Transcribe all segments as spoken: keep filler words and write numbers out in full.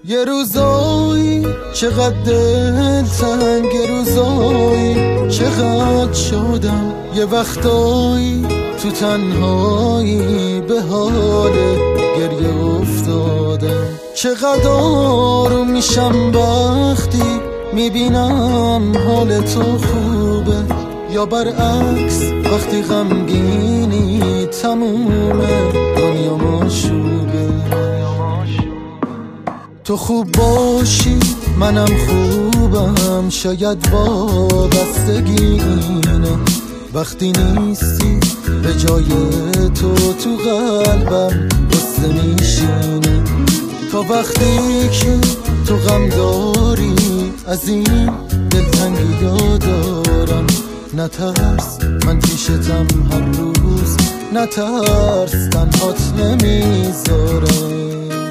یه روزایی چقدر دل تنگ، یه روزایی چقدر شدم، یه وقتایی تو تنهایی به حال گریه افتادم. چقدر آروم میشم وقتی میبینم حال تو خوبه، یا برعکس وقتی غمگینی تمومه دنیا مشوبه. تو خوب باشی منم خوبم، شاید وابستگی اینه. وقتی نیستی به جای تو تو قلبم غصه میشینه. تا وقتی که تو غم داری از این دلتنگی دارم. نترس من پیشتم هر روز، نترس تنهات نمیذارم.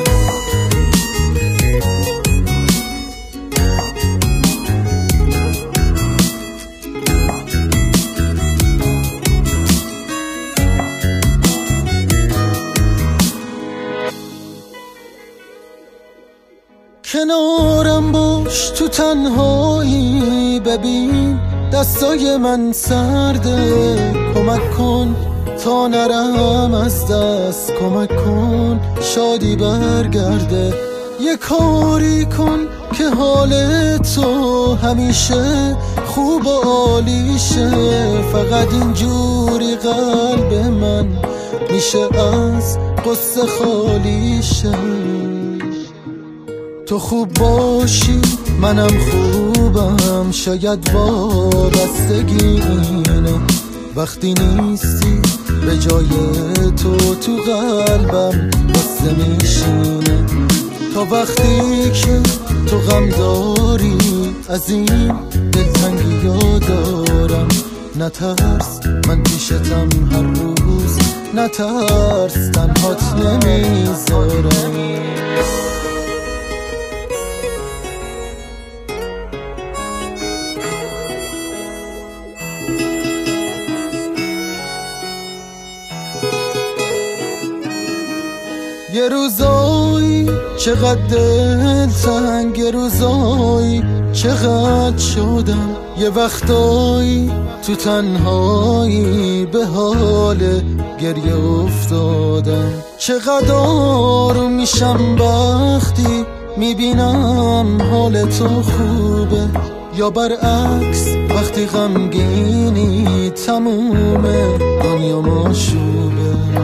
کنارم باش تو تنهایی، ببین دستای من سرده. کمک کن تا نرم از دست، کمک کن شادی برگرده. یه کاری کن که حال تو همیشه خوب و عالیشه. فقط اینجوری قلب من میشه از قصه خالیشه. تو خوب باشی منم خوبم، شاید وابستگی اینه. وقتی نیستی به جای تو تو قلبم غصه میشینه. تا وقتی که تو غم داری از این دلتنگی دارم. نترس من پیشتم هر روز، نترس تنهات نمیذارم. یه روزایی چقدر دل تنگ، یه روزایی چقدر شدم، یه وقتایی تو تنهایی به حال گریه افتادم. چقدر آروم میشم وقتی میبینم حال تو خوبه، یا برعکس وقتی غمگینی تمومه دنیا مشوبه.